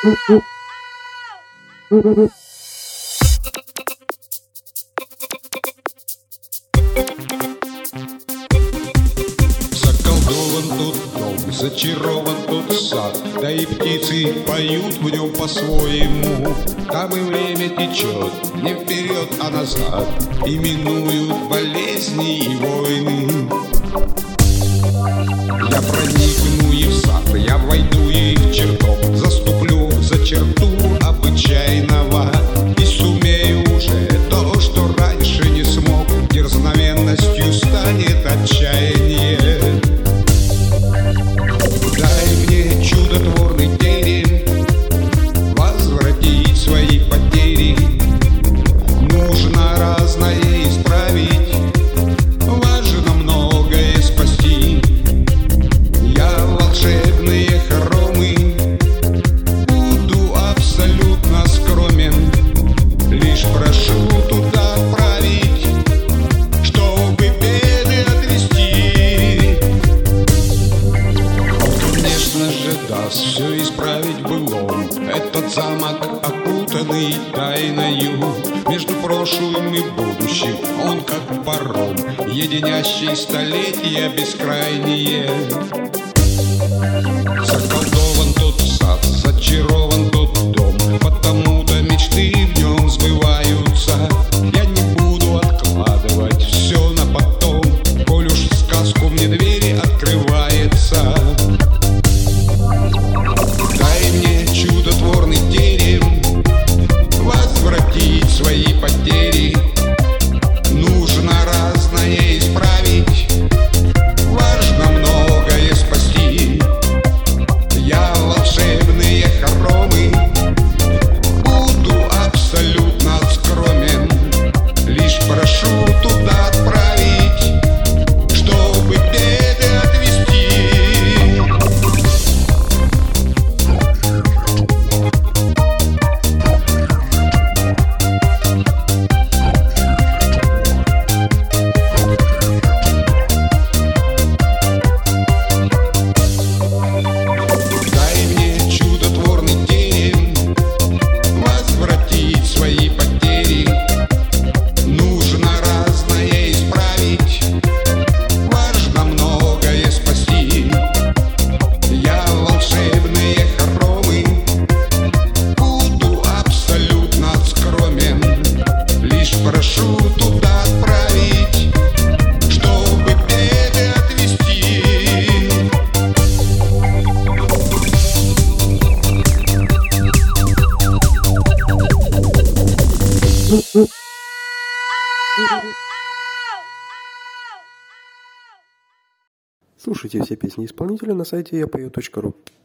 Заколдован тут дом, зачарован тут сад, да и птицы поют в нем по-своему. Там и время течет не вперед, а назад, и минуют болезни и войны. Я проникну и в сад, я войду и в чертог, заступлю за черту обычайного и сумею уже то, что раньше не смог. Дерзновенностью станет отчаяние. Дай мне чудотворный терем возвратить свои потери. Нужно разное исправить, важно многое спасти. Я волшебные хоромы буду абсолютно скромен, лишь прошу туда отправить, чтобы беды отвести. Он, конечно же, даст все исправить былом. Этот замок, окутанный тайною, между прошлым и будущим он как паром, единящий столетия бескрайние. Заколдован тот сад, зачарован тот дом, потому-то мечты в нем сбываются. Я не буду откладывать все на потом, коль уж в сказку мне двери открывается. Дай мне чудотворный терем возвратить свои потери. Нужно разное исправить, важно многое спасти. Я волшебные хоромы буду абсолютно скромен, лишь прошу туда отправить, чтобы беды отвести. Дай мне чудотворный терем возвратить свои потери. Нужно разное исправить, важно многое спасти. Я волшебные хоромы буду абсолютно скромен, лишь прошу туда отправить, чтобы беды отвести. Слушайте все песни исполнителя на сайте yapою.ru.